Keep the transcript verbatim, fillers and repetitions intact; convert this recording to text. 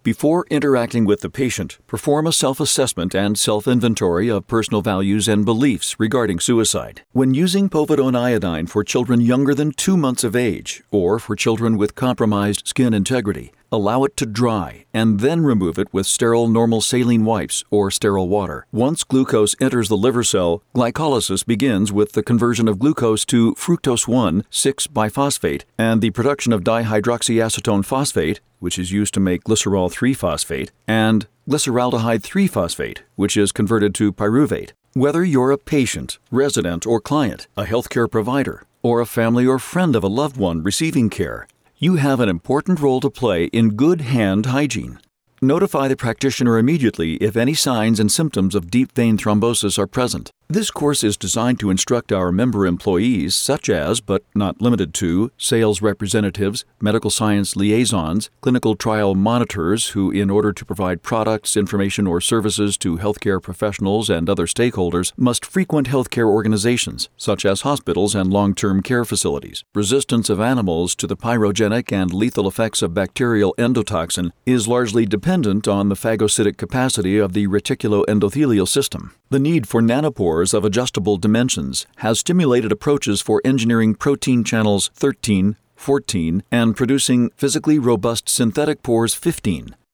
Before interacting with the patient, perform a self-assessment and self-inventory of personal values and beliefs regarding suicide. When using povidone iodine for children younger than two months of age or for children with compromised skin integrity, allow it to dry and then remove it with sterile normal saline wipes or sterile water. Once glucose enters the liver cell, glycolysis begins with the conversion of glucose to fructose one six biphosphate and the production of dihydroxyacetone phosphate, which is used to make glycerol three phosphate, and glyceraldehyde three phosphate, which is converted to pyruvate. Whether you're a patient, resident, or client, a healthcare provider, or a family or friend of a loved one receiving care, you have an important role to play in good hand hygiene. Notify the practitioner immediately if any signs and symptoms of deep vein thrombosis are present. This course is designed to instruct our member employees, such as, but not limited to, sales representatives, medical science liaisons, clinical trial monitors who, in order to provide products, information, or services to healthcare professionals and other stakeholders, must frequent healthcare organizations, such as hospitals and long-term care facilities. Resistance of animals to the pyrogenic and lethal effects of bacterial endotoxin is largely dependent on the phagocytic capacity of the reticuloendothelial system. The need for nanopores of adjustable dimensions has stimulated approaches for engineering protein channels thirteen, fourteen, and producing physically robust synthetic pores fifteen.